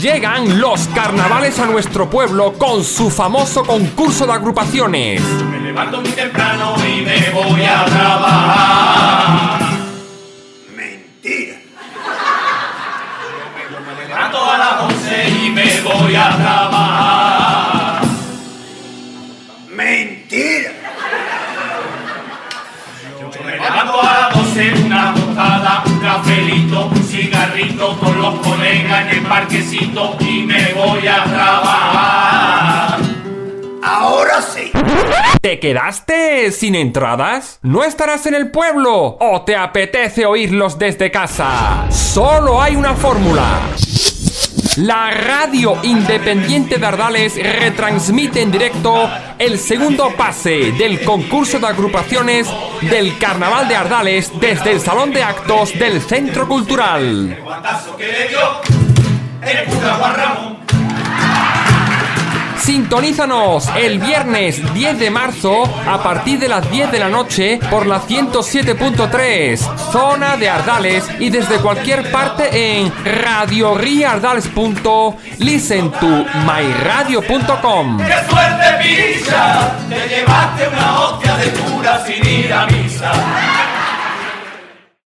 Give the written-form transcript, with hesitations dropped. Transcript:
Llegan los carnavales a nuestro pueblo con su famoso concurso de agrupaciones. Me levanto muy temprano y me voy a trabajar. Mentira. Yo me levanto a las 11 y me voy a trabajar. Mentira. Yo me levanto a las 12, una tostada, un cafelito, un cigarrito con los colegas en el parquecito y me voy a trabajar. Ahora sí. ¿Te quedaste sin entradas? ¿No estarás en el pueblo? ¿O te apetece oírlos desde casa? Solo hay una fórmula. La radio independiente de Ardales retransmite en directo el segundo pase del concurso de agrupaciones del Carnaval de Ardales desde el Salón de Actos del Centro Cultural. El guantazo que le dio el cura Juan Ramón. Sintonízanos el viernes 10 de marzo a partir de las 10 de la noche por la 107.3 Zona de Ardales y desde cualquier parte en radioriardales.listentomyradio.com. ¡Qué suerte, picha! Te llevaste una hostia de cura sin ir a misa.